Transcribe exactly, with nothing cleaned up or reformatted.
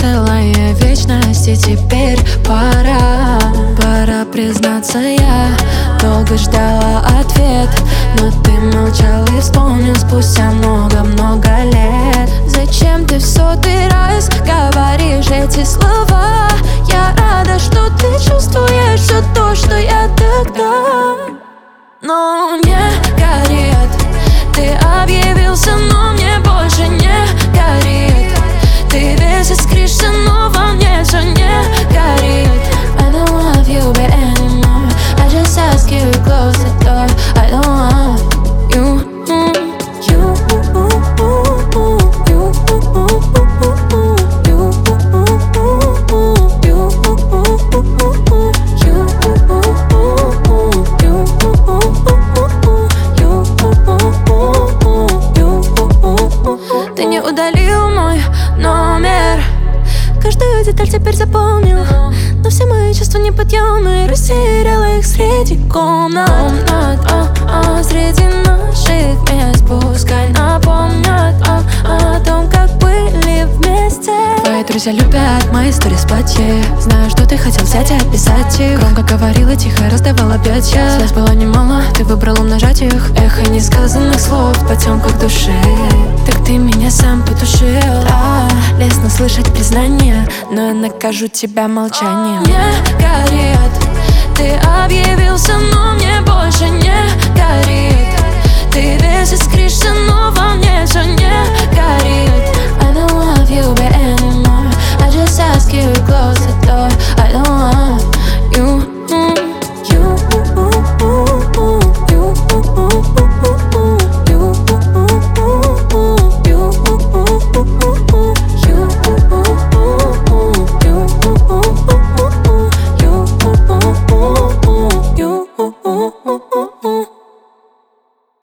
целая вечность, и теперь пора, пора признаться, я долго ждала ответ, но ты молчал и вспомнил спустя много-много лет. Зачем ты в сотый раз говоришь эти слова? Я рада, что ты чувствуешь все то, что я тогда. Но мне горит, ты объявился, но мне больше не горит. Ты весь искришься, но во мне все не горит. I don't love you anymore, I just ask you to close the door. I don't want you. Ты не удалил мой номер, каждую деталь теперь запомнил, но все мои чувства неподъемные, растеряла их среди комнат, а, а, среди наших мест. Пускай напомнят о, о том, как были вместе. Твои друзья любят мои сторис платье. Знаю, что ты хотел взять и описать их. Громко говорила, тихо раздавала объятия. Слез было немало, ты выбрал умножать их. Эхо несказанных слов в потемках души. Так ты меня сам потушил. Да, лестно слышать признание, но я накажу тебя молчанием. Мне горит, ты объявился, но мне больше не горит. Ты